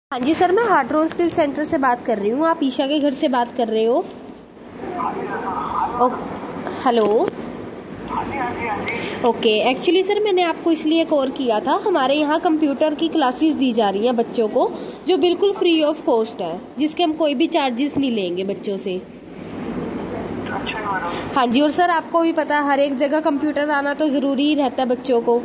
हाँ जी सर, मैं Hartron skill centre से बात कर रही हूँ। आप ईशा के घर से बात कर रहे हो? हेलो। ओके, एक्चुअली सर मैंने आपको इसलिए कॉल किया था, हमारे यहाँ कंप्यूटर की क्लासेस दी जा रही हैं बच्चों को, जो बिल्कुल फ्री ऑफ कॉस्ट है, जिसके हम कोई भी चार्जेस नहीं लेंगे बच्चों से। हाँ जी, और सर आपको भी पता है हर एक जगह कंप्यूटर आना तो ज़रूरी ही रहता है बच्चों को।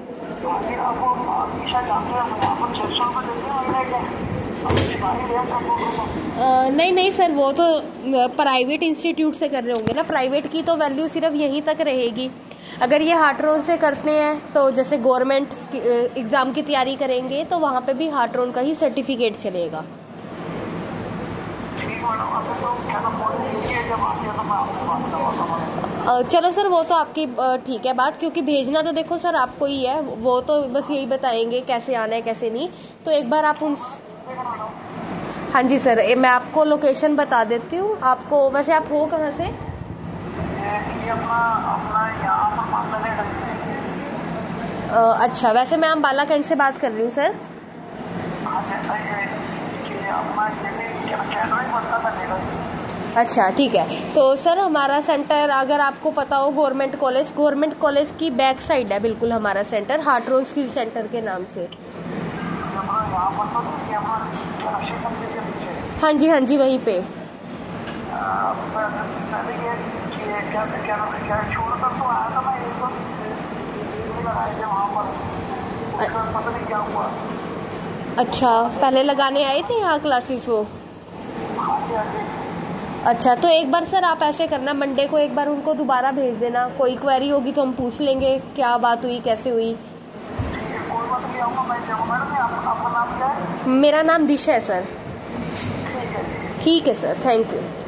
नहीं नहीं सर, वो तो प्राइवेट इंस्टीट्यूट से कर रहे होंगे ना। प्राइवेट की तो वैल्यू सिर्फ यहीं तक रहेगी। अगर ये हार्ट्रोन से करते हैं तो जैसे गवर्नमेंट एग्ज़ाम की तैयारी करेंगे तो वहाँ पे भी हार्ट्रोन का ही सर्टिफिकेट चलेगा। चलो सर, वो तो आपकी ठीक है बात, क्योंकि भेजना तो देखो सर आपको ही है, वो तो बस यही बताएंगे कैसे आना है कैसे नहीं। तो एक बार आप उन हाँ जी सर, मैं आपको लोकेशन बता देती हूँ आपको। वैसे आप हो कहाँ से? अच्छा, वैसे मैं अम्बाला कैंट से बात कर रही हूँ सर। अच्छा ठीक है, तो सर हमारा सेंटर अगर आपको पता हो गवर्नमेंट कॉलेज की बैक साइड है बिल्कुल हमारा सेंटर, हार्ट्रोन स्किल सेंटर के नाम से। हाँ जी वहीं पे। अच्छा, पहले लगाने आए थे यहाँ क्लासेस वो? अच्छा, तो एक बार सर आप ऐसे करना, मंडे को एक बार उनको दोबारा भेज देना। कोई क्वेरी होगी तो हम पूछ लेंगे क्या बात हुई कैसे हुई। मेरा नाम दिशा है सर। ठीक है सर, थैंक यू।